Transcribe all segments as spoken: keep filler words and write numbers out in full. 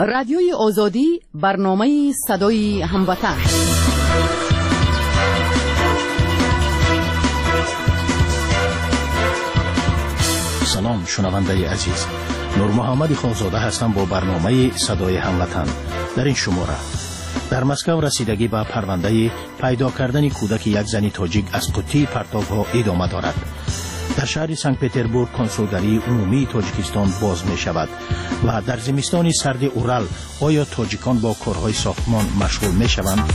رادیوی آزادی برنامه صدای هموطن. سلام شنونده عزیز، نور محمد خانزاده هستم با برنامه صدای هموطن. در این شماره در مسکو رسیدگی به پرونده پیدا کردن کودک یک زن تاجیک از قطی پرتاب‌ها ادامه دارد. در شهر سنت پترزبورگ کنسولگری عمومی تاجیکستان باز می شود و در زمستان سرد اورال آیا تاجیکان با کارهای ساختمان مشغول می شوند؟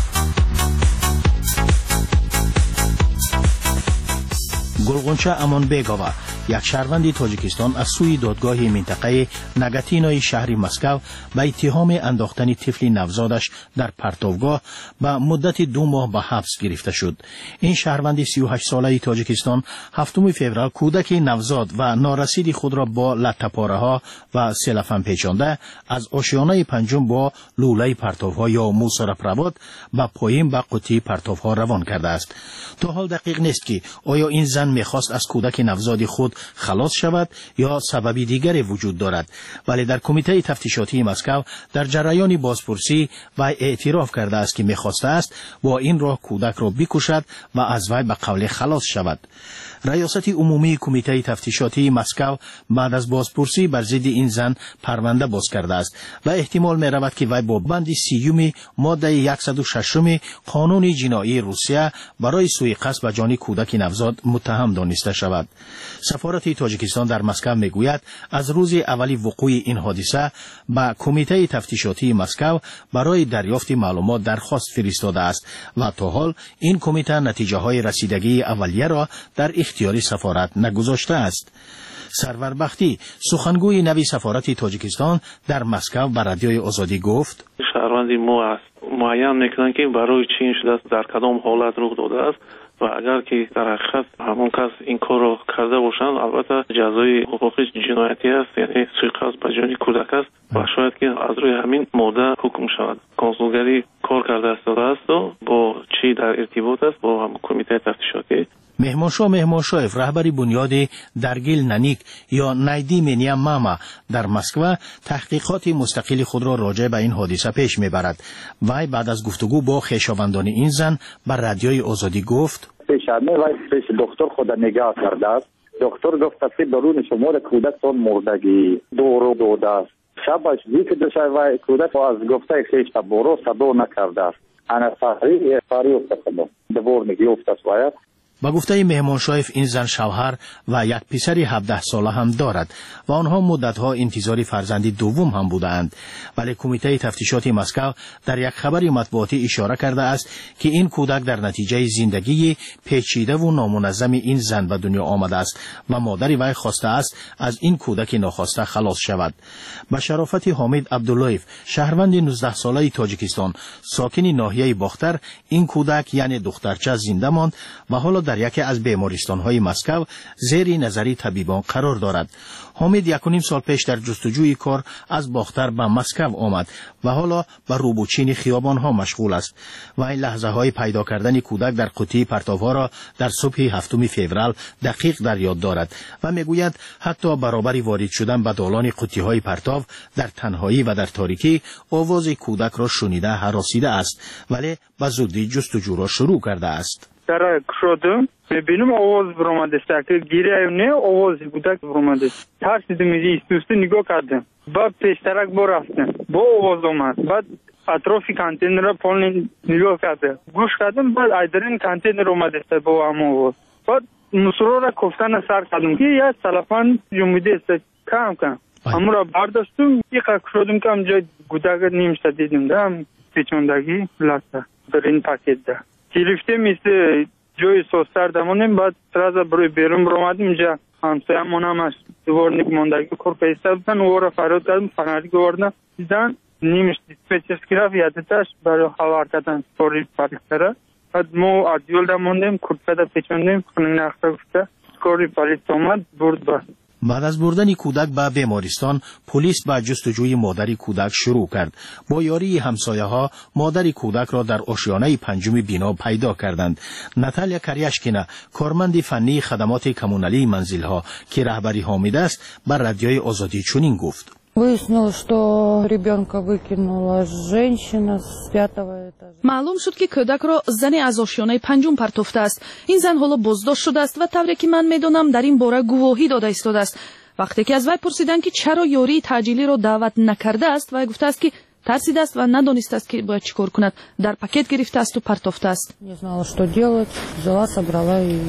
گلغنچه امان بیگاوا، یک شهروند تاجیکستان از سوی دادگاه منطقه نگاتینوی شهر مسکو به اتهام انداختن طفل نوزادش در پرتابگاه به مدت دو ماه به حبس گرفته شد. این شهروند سی و هشت ساله تاجیکستان هفتم فوریه کودک نوزاد و نارسید خود را با لطه‌پاره ها و سلفن پیچانده از آشیانه پنجم با لوله پرتابها یا موسراپرواد به پایین به قطی پرتابها روان کرده است. تا حال دقیق نیست که آیا این زن میخواست از کودک نوزاد خود خلاص شود یا سببی دیگری وجود دارد، ولی در کمیته تفتیشاتی مسکو در جریان بازپرسی و اعتراف کرده است که میخواسته است با این راه کودک را بکشد و از وی به قول خلاص شود. ریاست عمومی کمیته تفتیشاتی مسکو بعد از بازپرسی بر ضد این زن پرونده باز کرده است و احتمال می رود که وی با بند سیوم ماده صد و شش قانون جنایی روسیه برای سوء قصد به جان کودک نوزاد متهم دانسته شود. سفارت تاجیکستان در مسکو می گوید از روز اولی وقوع این حادثه به کمیته تفتیشاتی مسکو برای دریافت معلومات درخواست فرستاده است و تا حال این کمیته نتیجه های رسیدگی اولیه را در اختیاری سفارت نگذاشته است. سرور بختی، سخنگوی نوی سفارت تاجیکستان در مسکو به رادیوی آزادی گفت: شهروندی ما است معین میکنن که برای چی این شده است، در کدام حالت رخ داده است و اگر که در حقیقت همون کس این کار را کرده باشند البته جزای حقوقی جنایتی است، یعنی سوء قصد به جان کودک است و شاید که از روی همین ماده حکم شود. کنسولگری کار کرده است و با چی در ارتباط است با هم کمیته تفتیشاتی. مهمانشاه مهمانشاهف رهبری بنیاد درگیل ننیک یا نایدی منیا ماما در مسکو تحقیقات مستقل خود را راجع به این حادثه پیش میبرد. وی بعد از گفتگو با خویشاوندان این زن بر رادیوی آزادی گفت: پیشانه وی پیش دکتر خود نگاه کرده است. دکتر گفت که درون شما کودکتان مردگی دورو داده است. شبش دیگه دشه وی کودک از گفته خویش برو صدا نکرده است. انا فاری فاری افتاد دور نگیفت است وی. با گفته مهمانشاهف این زن شوهر و یک پسر هفده ساله هم دارد و آنها مدتها انتظار فرزندی دوم هم بودند، ولی کمیته تفتیشات مسکو در یک خبر مطبوعاتی اشاره کرده است که این کودک در نتیجه زندگی پیچیده و نامنظم این زن به دنیا آمده است و مادر وی خواسته است از این کودک ناخواسته خلاص شود. با شرافت حامد عبداللهیف، شهروند نوزده ساله تاجیکستان ساکن ناحیه باختر، این کودک یعنی دخترچه زنده ماند و حالا در یکی از بیمارستان‌های مسکو زیر نظر طبیبان قرار دارد. حامد یک و نیم سال پیش در جستجوی کار از باختر به مسکو آمد و حالا به روبوچین خیابان‌ها مشغول است و این لحظه های پیدا کردن کودک در قطی پرتاب‌ها را در صبح هفتم فوریه دقیق در یاد دارد و میگوید حتی برابر وارد شدن به دالان قطی‌های پرتاب در تنهایی و در تاریکی آواز کودک را شنیده هراسیده است، ولی به زودی جستجو را شروع کرده است. در کشودم ببینم آواز برآمده است که گیره نه آواز کودک برآمده. ترسیدم میگی دوست نگاه کردم. بعد پیشترک با رفتم با آواز اومد. بعد اطراف کانتینر را پایین نگاه کردم. گوش کردم بعد ایدرین کانتینر اومده است با هم آواز. بعد مسرور را کفتن سر کردم که یا تلفن جمعیده است کم کم. اما را برداشتم یک کشودم که همجا کودک نیمشته دیدم دم پیچوندگی لسته در این پاکت ده. گرفته مثل جای سوستر دمانیم بعد ترازه بروی بیرون برامدیم اینجا همسایه همون هم دوار نیک ماندگی کور پیسته بودن او را فراد کردم فنردی گوردن دیدن نیمش دیسپیچرس گرفت یادتش برای خبر کردن سوری پالیستره بعد ما عدیول دماندیم کرپده پیچوندیم خونین اخته گفته سکوری پالیست آمد برد بست. بعد از بردن کودک به بیمارستان، پلیس به جستجوی مادر کودک شروع کرد. با یاری همسایه ها مادر کودک را در آشیانه پنجم بنا پیدا کردند. ناتالیا کریاشکینا، کارمند فنی خدمات کمونالی منزل ها که رهبری حامد است، بر رادیوی آزادی چنین گفت: Выяснилось, что ребенка выкинула женщина с пятого этажа. معلوم شد که کودک را زنی از آشیانه پنجم پرتافته است. این زن حالا بازداشت شده است و طوری که من میدانم در این باره گواهی داده ایستاده است. وقتی که از وی پرسیدند که چرا یاری تعجیلی را دعوت نکرده است، وی گفته است که ترسیده است و ندانسته است که باید چیکار کند. در پاکت گرفته است و پرتافته است. Не знала, что делать, взяла, собрала и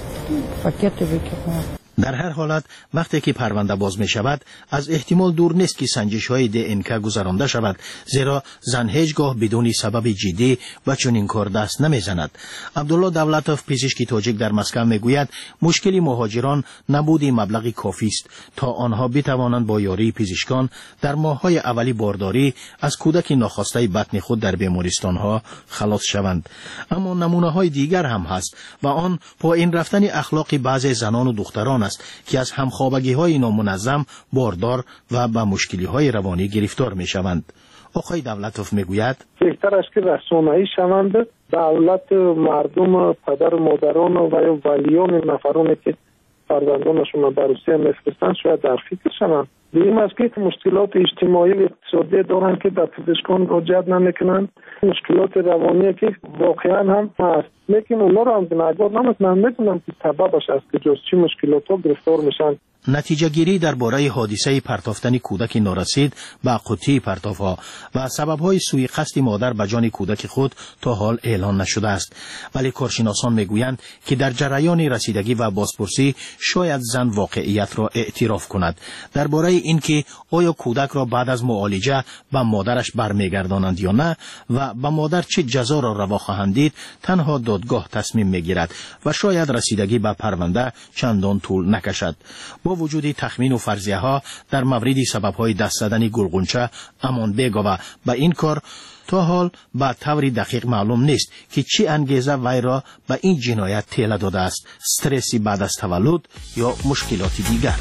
пакеты выкинула. در هر حالت وقتی که پرونده باز می شود از احتمال دور نیست که سنجش های دی ان که گذرانده شود، زیرا زن هیچگاه بدون سبب جدی و چنین کار دست نمی زند. عبدالله دولتوف پزشک تاجیک در مسکو می گوید مشکل مهاجران نبود مبلغ کافی است تا آنها بتوانند با یاری پزشکان در ماه‌های اولی بارداری از کودک ناخواسته بطن خود در بیمارستان ها خلاص شوند. اما نمونه های دیگر هم هست و آن پایین رفتن اخلاق بعضی زنان و دختران است که از همخوابگی های نامنظم باردار و به مشکلی های روانی گرفتار می شوند. آقای دولتوف می گوید بهتر است که رسانه‌ای شوند، دولت، مردم، پدر و مادران و یا ولیان نفرانی که فرزندانشون در روسیه میفرستند شاید در فکر شوند. ببینیم است که مشکلات اجتماعی و اقتصادی دارند که در پزشکان رجوع نمیکنند، مشکلات روانی که واقعا هم هست، لیکن اونا رو هم نگاه نمیکنند، میدونم که سببش است که جز چی مشکلات ها گرفتار میشن. نتیجه گیری درباره حادثه پرتافتن کودک نارسید به قوطی پرتافها و سبب‌های سوء قصد مادر به جان کودک خود تا حال اعلان نشده است، ولی کارشناسان میگویند که در جریان رسیدگی و بازپرسی شاید زن واقعیت را اعتراف کند. درباره اینکه آیا کودک را بعد از معالجه به مادرش برمیگردانند یا نه و به مادر چه جزا را روا خواهند دید، تنها دادگاه تصمیم میگیرد و شاید رسیدگی به پرونده چندان طول نکشد. با وجود تخمین و فرضیه ها در مورد سبب های دست زدن گلغنچه امان بیگا به این کار تا حال به طور دقیق معلوم نیست که چی انگیزه وی را به این جنایت تیله داده است، استرسی بعد از تولد یا مشکلات دیگر.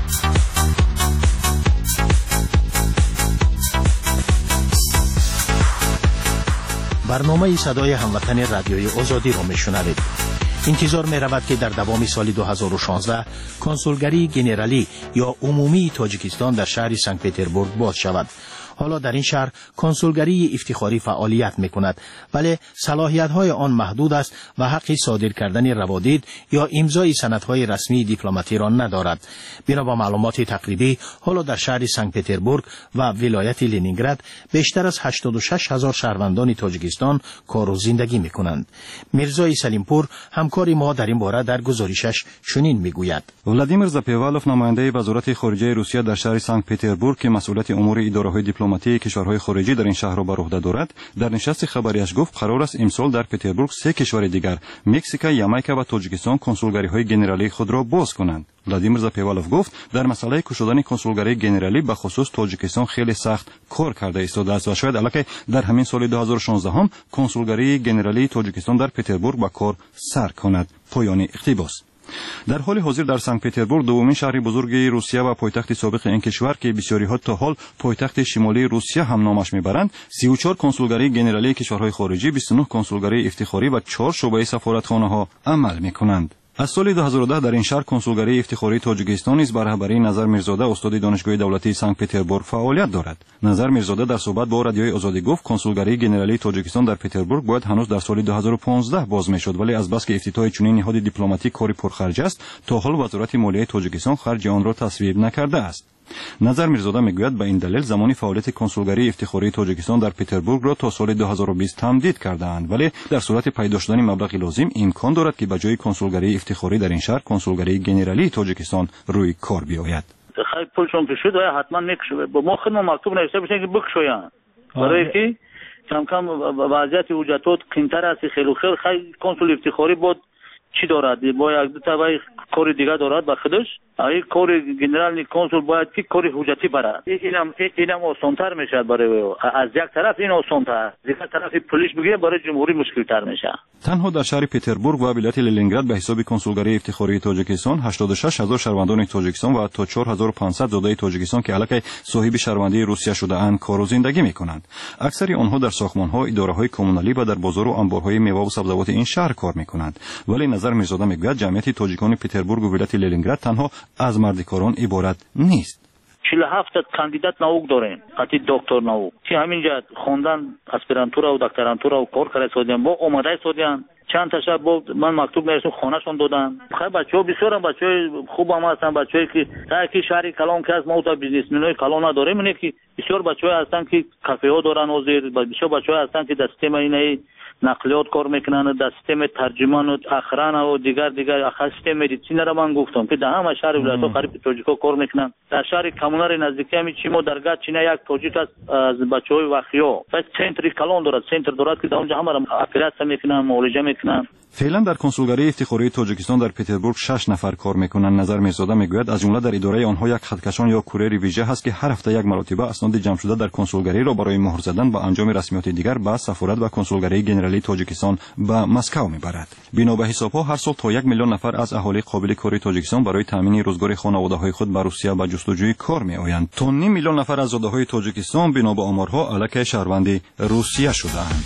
برنامه صدای هموطن رادیوی آزادی را میشنوید. انتظار می رود که در دوام سال دو هزار و شانزده کنسولگری گنرالی یا عمومی تاجیکستان در شهر سنت پترزبورگ باز شود. حالا در این شهر کنسولگری افتخاری فعالیت می کند، ولی صلاحیت های آن محدود است و حق صادر کردن روادید یا امضای سندهای رسمی دیپلماتی را ندارد. بنا به معلومات تقریبی حالا در شهر سنت پترزبورگ و ولایت لنینگراد بیشتر از هشتاد و شش هزار شهروندان تاجیکستان کار و زندگی می کنند. میرزای سلیمپور همکار ما در این باره در گزارشش چنین می گوید. ولادیمیر زاپیوالوف نماینده وزارت خارجه روسیه در شهر سنت پترزبورگ که مسئولیت امور اداره‌های دیپلماتی کشورهای خارجی در این شهر را بر عهده دارد، در نشست خبریش گفت قرار است امسال در پترزبورگ سه کشور دیگر مکزیک، یامایکا و تاجیکستان کنسولگری‌های گنرالی خود را باز کنند. ولادیمیر زاپیوالوف گفت در مسئله گشودن کنسولگری گنرالی به خصوص تاجیکستان خیلی سخت کار کرده ایستاده است و شاید البته در همین سال دو هزار و شانزده هم کنسولگری گنرالی تاجیکستان در پترزبورگ به کار سر کند. پایان اقتباس. در حال حاضر در سنت پترزبورگ دومین شهر بزرگ روسیه و پایتخت سابق این کشور که بسیاری ها تا حال پایتخت شمالی روسیه هم نامش میبرند، سی و چهار کنسولگری گنرالی کشورهای خارجی، بیست و نه کنسولگری افتخاری و چهار شعبه سفارتخانه ها عمل میکنند. از سال دو هزار و ده در این شهر کنسولگری افتخاری تاجیکستان نیز بر رهبری نظر میرزاده استاد دانشگاه دولتی سنت پترزبورگ فعالیت دارد. نظر میرزاده در صحبت با رادیوی آزادی گفت کنسولگری گنرالی تاجیکستان در پترزبورگ باید هنوز در سال دو هزار و پانزده باز میشد، ولی از بس که افتتاح چنین نهاد دیپلماتیک کاری پرخرج است تا حال وزارت مالیه تاجیکستان خرج آن را تصویب نکرده است. نظر میرزاده میگوید به این دلیل زمانی فعالیت کنسولگری افتخاری تاجیکستان در پترزبورگ را تا سال دو هزار و بیست تمدید کرده‌اند، ولی در صورت پیدا شدن مبلغ لازم امکان دارد که به جای کنسولگری افتخاری در این شهر کنسولگری گنرالی تاجیکستان روی کار بیاید. خیلی پولشون که شد و حتما میکشه. با ما خدمت مکتوب نوشته بشه که بکشوین. برای که کم کم وضعیت وجودات کمتر است، خیلی خیلی خیلی کنسول افتخاری بود چی دارد؟ با یک دو تا کار دیگه دارد با خودش. این کار گنرال کنسول باید که کار حجتی برد. اینم اینم آسان‌تر میشه برای او. از یک طرف این آسان‌تر، از یک طرف پلیس بگیره برای جمهوری مشکل‌تر میشه. تنها در شهر پترزبورگ و ولایت لنینگراد به حساب کنسولگری افتخاری تاجیکستان هشتاد و شش هزار شهروندان تاجیکستان و تا چهار هزار و پانصد زاده تاجیکستان که الکی صاحب شهروندی روسیه شده اند کار و زندگی میکنند. اکثر آنها در ساختمان‌ها، اداره‌های کمونالی و در بازار و انبارهای میوه و سبزیجات این شهر کار میکنند. ولی نظر میرزاده میگوید جمعیت تاجیکان پترزبورگ و ولایت لنینگراد تنها از مردکاران عبارت نیست. چهل و هفت کاندیدات نوک داریم قطعی دکتر نوک که همینجا خوندن اسپرانتورا و دکترانتورا و کار کرده سودیان با اومده سودیان چند تا شب بود من مکتوب نوشتم خونهشون دادن. خیلی بچه‌ها بسیار بچه‌های خوب هم هستن، بچه‌ای که تا کی شهر کلان که از ما تا بیزنسمنای کلان نداریم، اینه که بسیار بچه‌ها هستن که کافه ها دارن و زیر بسیار بچه‌ها هستن که در سیستم اینه نقلیات کار میکنن، در سیستم ترجمان و اخران و دیگر دیگر اخر سیستم مدیسین را من گفتم که در همه شهر ولایت‌ها قریب توجیکا کار میکنن. در شهر کمونار نزدیکی همین چی ما درگاه چینه یک توجیک از بچه‌های وخیا پس سنتری کلان دارد، سنتر دارد که در اونجا همه را اپراسیون میکنن، معالجه میکنن. فعلا در کنسولگری افتخاری تاجیکستان در پتربورگ شش نفر کار میکنند. نظر میزاده میگوید از جمله در اداره آنها یک خطکشان یا کوریر ویژه هست که هر هفته یک مرتبه اسناد جمع شده در کنسولگری را برای مهر زدن و انجام رسمیات دیگر به سفارت و کنسولگری ژنرالی تاجیکستان به مسکو میبرد. بنا به حسابها هر سال تا یک میلیون نفر از اهالی قابل کاری تاجیکستان برای تامین روزگار خانواده‌های خود به روسیه به جستجوی کار میآیند. تا نیم میلیون نفر از زاده‌های تاجیکستان بنا به آمارها علیه شهروندی روسیه شده‌اند.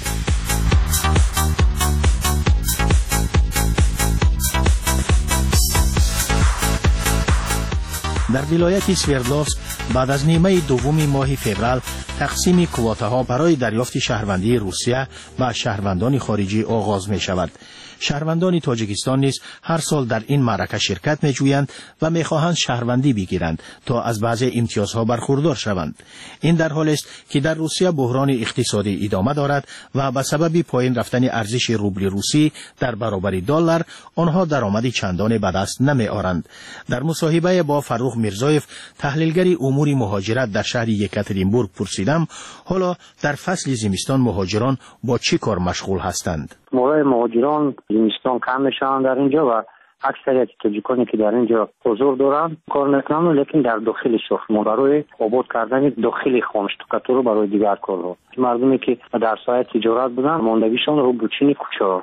در ولایت سوردلوفسک بعد از نیمه دوم ماه فوریه تقسیم کوتاها برای دریافت شهروندی روسیه و شهروندان خارجی آغاز می شود. شهروندان تاجیکستان نیز هر سال در این معرکه شرکت می جویند و می خواهند شهروندی بگیرند تا از بعضی امتیازها برخوردار شوند. این در حالی است که در روسیه بحران اقتصادی ادامه دارد و به سبب پایین رفتن ارزش روبل روسی در برابر دلار آنها درآمدی چندان به دست نمی آورند. در مصاحبه با فروخ میرزایف تحلیلگر امور مهاجرت در شهر یکاترینبورگ پرسیدم حالا در فصل زمستان مهاجران با چه کار مشغول هستند؟ موقع مهاجران زمستان کم میشن در اینجا و اکثریت تاجیکانی که در اینجا حضور دارن کار میکنن، لیکن در داخل شهر برای آباد کردن داخل خانشتوکاتور برای دیگر کارها مردمی که در سایه تجارت بودن ماندگیشان رو بچینی کوچه.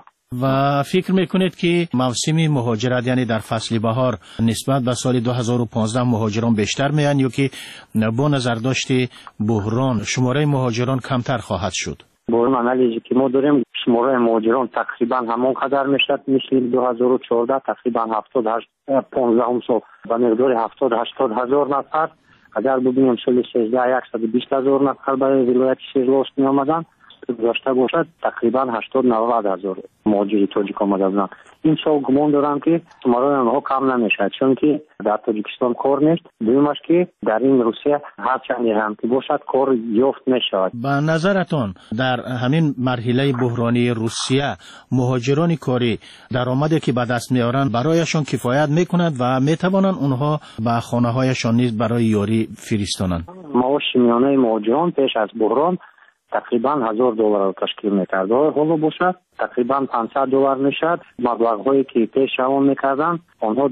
و فکر میکنید که موسم مهاجرت یعنی در فصل بهار نسبت به سال دو هزار و پانزده مهاجران بیشتر میان یا که با نظر داشت بحران شماره مهاجران کمتر خواهد شد؟ با این انالیزی که ما داریم شماره مهاجران تقریبا همون قدر میشد مثل دو هزار و چهارده تقریبا هفتاد و هشت پانزده سال به مقدار هفتاد هشتاد هزار نفر. اگر ببینیم سال سیزده صد و بیست هزار نفر برای ولایت سوردلوفسک می آمدن داشته باشد تقریبا هشتاد نود هزار مهاجری تاجیک آمده بودن. این سال گمان دارم که شماره آنها کم نمیشد چون که در تاجیکستان کار نیست. دومش که در این روسیه هر چندی هم که باشد کار یافت میشود. به نظرتان در همین مرحله بحرانی روسیه مهاجران کاری درآمدی که به دست میارند برایشان کفایت میکند و میتوانند اونها به خانه هایشان نیز برای یاری فرستانند؟ معاش میانه مهاجران پیش از بحران تقریبا هزار دلار رو تشکیل میکرد. حالا باشد تقریبا پانصد دلار میشد. مبلغ‌هایی که پیش روان میکردن آنها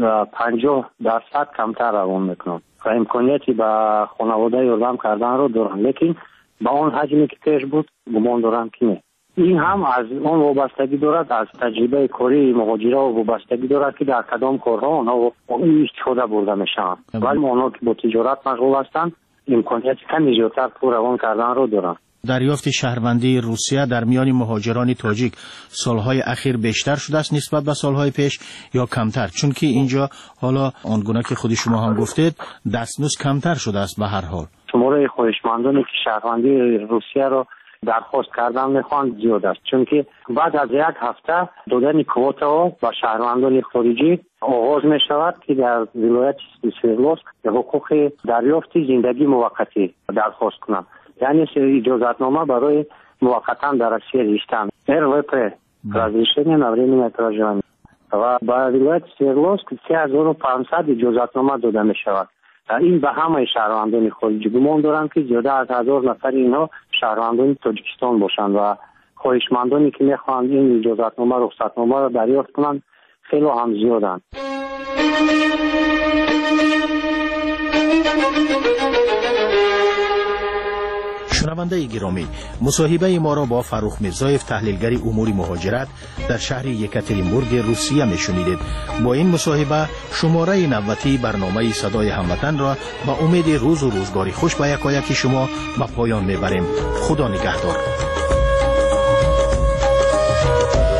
پنجاه درصد کمتر روان میکنند و امکانیتی به خانواده یردم کردن رو دارن، لیکن با اون حجمی که پیش بود گمان دارم که نه. این هم از اون وابستگی دارد، از تجربه کاری مهاجرا وابستگی دارد که در کدام کارها آنها استفاده برده میشن. ولی آنها که با تجارت مشغول هستند امکانیت کمی زیادتر پول روان کردن رو دارن. دریافت شهروندی روسیه در میان مهاجران تاجیک سالهای اخیر بیشتر شده است نسبت به سالهای پیش یا کمتر؟ چون که اینجا حالا آنگونه که خود شما هم گفتید دستمزد کمتر شده است. به هر حال شماره خواهشمندانی که شهروندی روسیه را درخواست کردن میخوان زیاد است، چون که بعد از یک هفته دادن کوتا با شهروندان خارجی آغاز می شود که در ولایت سوردلوفسک حقوق دریافت زندگی موقتی درخواست کنند، یعنی اجازتنامه برای موقتا در روسیه رشتن РВП разрешение на временное проживание و با ولایت سوردلوفسک سه هزار و پانصد اجازتنامه داده می شود. این به همه شهروندان خارجی گمان دارم که زیاده از هزار نفر اینها شهروندان تاجیکستان باشند و خواهشمندانی که میخواهند این اجازتنامه رخصتنامه را دریافت کنند خیلی هم زیادند. شنونده گرامی، مصاحبه ما را با فروخ میرزایف تحلیلگر امور مهاجرت در شهر یکاترینبورگ روسیه میشنیدید. با این مصاحبه شماره نوتی برنامه صدای هموطن را با امید روز و روزگاری خوش به یکایک شما به پایان میبریم. خدا نگهدار.